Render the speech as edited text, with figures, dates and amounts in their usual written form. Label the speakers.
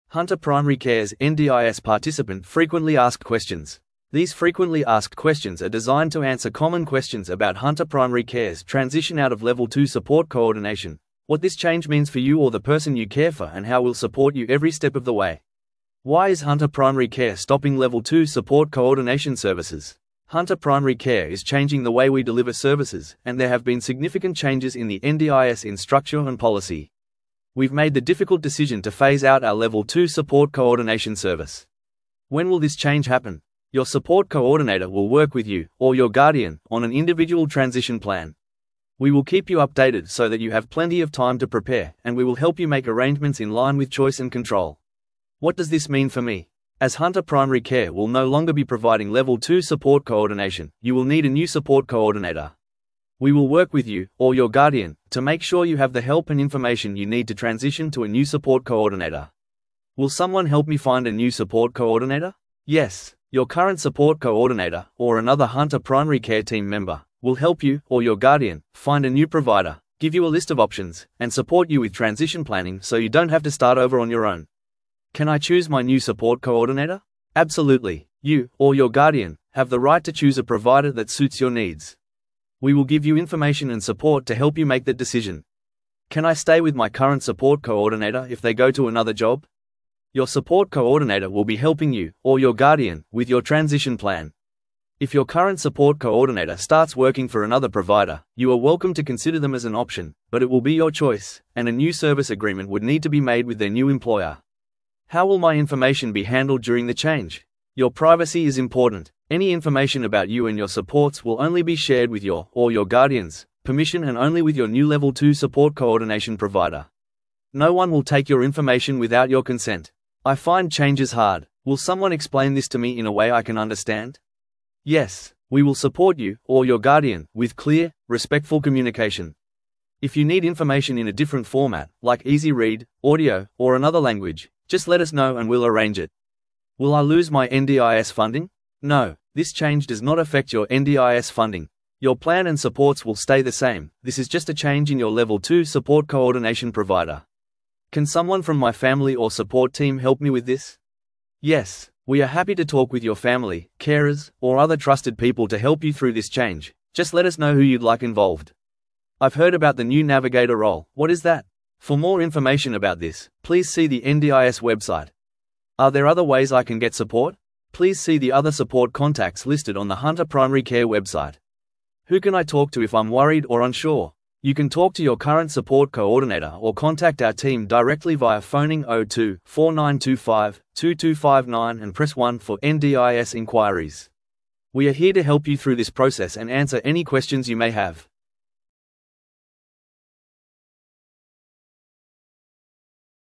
Speaker 1: Hunter Primary Care's NDIS participant frequently asked questions. These frequently asked questions are designed to answer common questions about Hunter Primary Care's transition out of Level 2 support coordination, what this change means for you or the person you care for, and how we'll support you every step of the way. Why is Hunter Primary Care stopping Level 2 support coordination services? Hunter Primary Care is changing the way we deliver services, and there have been significant changes in the NDIS in structure and policy. We've made the difficult decision to phase out our Level 2 support coordination service. When will this change happen? Your support coordinator will work with you, or your guardian, on an individual transition plan. We will keep you updated so that you have plenty of time to prepare, and we will help you make arrangements in line with choice and control. What does this mean for me? As Hunter Primary Care will no longer be providing Level 2 support coordination, you will need a new support coordinator. We will work with you, or your guardian, to make sure you have the help and information you need to transition to a new support coordinator. Will someone help me find a new support coordinator? Yes. Your current support coordinator, or another Hunter Primary Care team member, will help you, or your guardian, find a new provider, give you a list of options, and support you with transition planning so you don't have to start over on your own. Can I choose my new support coordinator? Absolutely. You, or your guardian, have the right to choose a provider that suits your needs. We will give you information and support to help you make that decision. Can I stay with my current support coordinator if they go to another job? Your support coordinator will be helping you, or your guardian, with your transition plan. If your current support coordinator starts working for another provider, you are welcome to consider them as an option, but it will be your choice, and a new service agreement would need to be made with their new employer. How will my information be handled during the change? Your privacy is important. Any information about you and your supports will only be shared with your, or your guardian's, permission, and only with your new Level 2 support coordination provider. No one will take your information without your consent. I find changes hard. Will someone explain this to me in a way I can understand? Yes, we will support you, or your guardian, with clear, respectful communication. If you need information in a different format, like easy read, audio, or another language, just let us know and we'll arrange it. Will I lose my NDIS funding? No, this change does not affect your NDIS funding. Your plan and supports will stay the same. This is just a change in your Level 2 support coordination provider. Can someone from my family or support team help me with this? Yes, we are happy to talk with your family, carers, or other trusted people to help you through this change. Just let us know who you'd like involved. I've heard about the new navigator role. What is that? For more information about this, please see the NDIS website. Are there other ways I can get support? Please see the other support contacts listed on the Hunter Primary Care website. Who can I talk to if I'm worried or unsure? You can talk to your current support coordinator or contact our team directly via phoning 02 4925 2259 and press 1 for NDIS inquiries. We are here to help you through this process and answer any questions you may have.